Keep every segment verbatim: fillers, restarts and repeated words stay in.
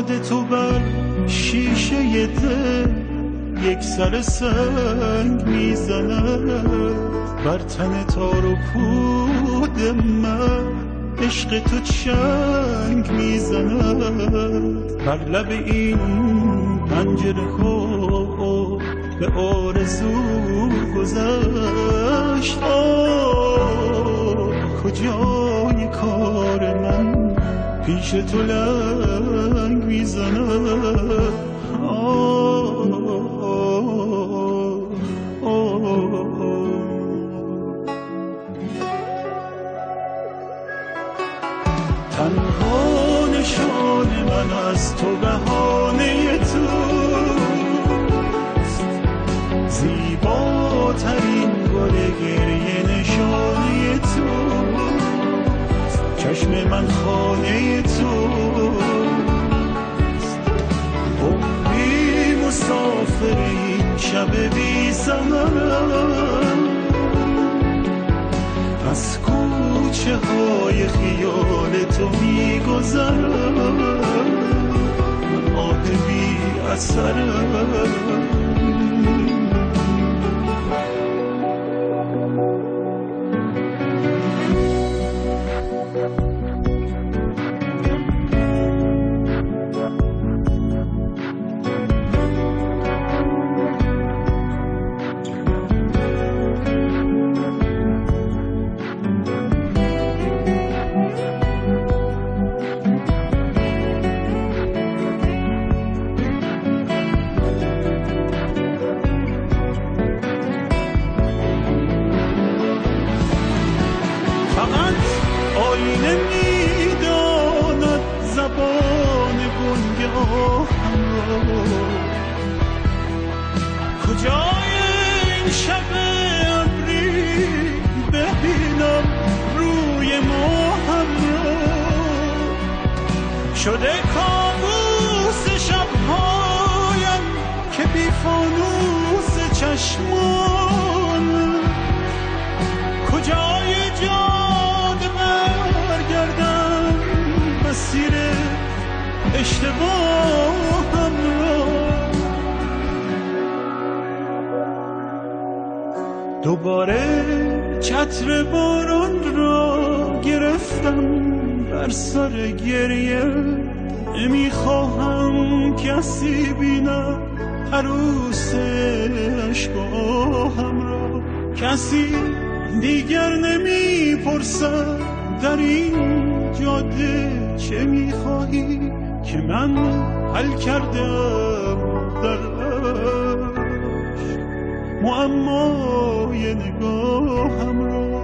یاد تو بر شیشه دل یک سر سنگ میزند، بر تن تار و پود من عشق تو چنگ میزند. بر لب این پنجره ها به آرزو گذشت، کجای کار من پیش تو لنگ میزند. تنها نشان من از تو بهانه توست، زیباترین گل گریه نشانه توست، چشم من خانه توست. عمری مسافر این شب بی زمانم، از کوچه های خیال تو میگذرم، من آه بی اثرم. آینه میداند زبان گنگاهم را، کجای این شب ابری ببینم روی ماهم را. شده کابوس شبهایم که بی فانوس چشمان، کجای جاده برگردم مسیر اشتباهم را. دوباره چتر باران را گرفتم بر سر گریه، نمیخواهم کسی بینم عروس اشکاهم را. کسی دیگر نمیپرسد در این جاده چه میخواهی، که من حل کردم در عشق معمای نگاهم را.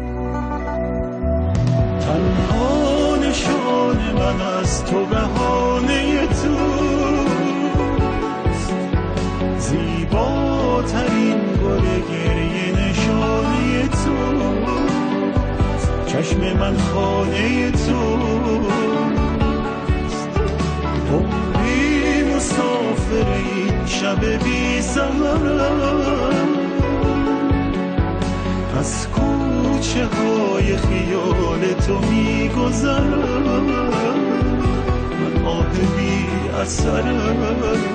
تنها نشان من از تو بهانه توست، زیباترین گل گریه نشانه توست، چشم من خانه توست. عمری مسافر این شب بی زمانم، از کوچه های خیال تو میگذرم، من آه بی اثرم.